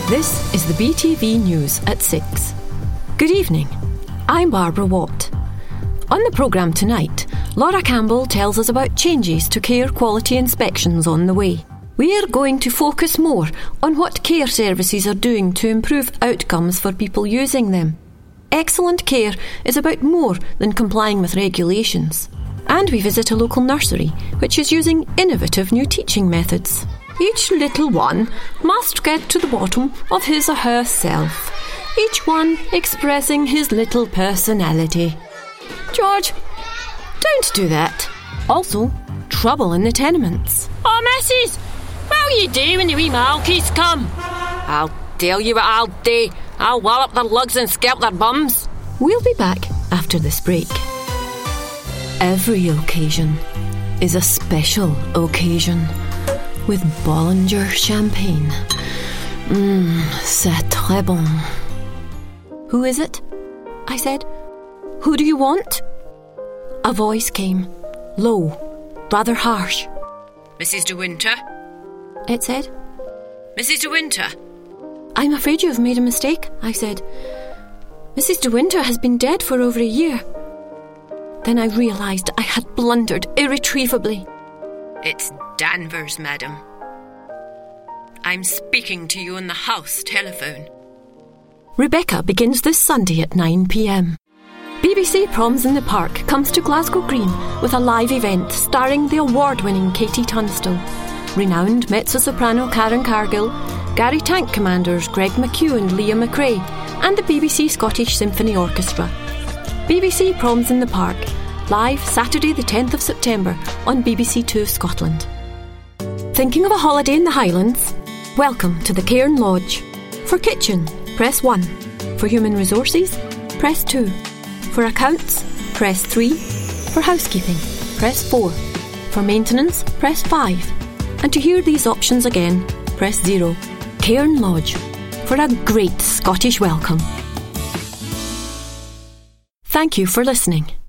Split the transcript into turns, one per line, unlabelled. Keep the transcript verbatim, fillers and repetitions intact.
This is the B T V News at six. Good evening. I'm Barbara Watt. On the programme tonight, Laura Campbell tells us about changes to care quality inspections on the way. We're going to focus more on what care services are doing to improve outcomes for people using them. Excellent care is about more than complying with regulations. And we visit a local nursery, which is using innovative new teaching methods. Each little one must get to the bottom of his or herself, each one expressing his little personality. George, don't do that. Also, trouble in the tenements.
Oh, missus, what'll you do when the wee malkies come? I'll tell you what I'll do. I'll wallop their lugs and scalp their bums.
We'll be back after this break. Every occasion is a special occasion with Bollinger champagne. Mmm, c'est très bon. Who is it? I said. Who do you want? A voice came, low, rather harsh.
Missus De Winter?
It said.
Missus De Winter?
I'm afraid you have made a mistake, I said. Missus De Winter has been dead for over a year. Then I realised I had blundered irretrievably.
It's Danvers, madam. I'm speaking to you on the house telephone.
Rebecca begins this Sunday at nine p.m. B B C Proms in the Park comes to Glasgow Green with a live event starring the award-winning Katie Tunstall, renowned mezzo-soprano Karen Cargill, Gary Tank Commanders Greg McHugh and Leah McRae, and the B B C Scottish Symphony Orchestra. B B C Proms in the Park, live Saturday the tenth of September on B B C Two Scotland. Thinking of a holiday in the Highlands? Welcome to the Cairn Lodge. For kitchen, press one. For human resources, press two. For accounts, press three. For housekeeping, press four. For maintenance, press five. And to hear these options again, press zero. Cairn Lodge, for a great Scottish welcome. Thank you for listening.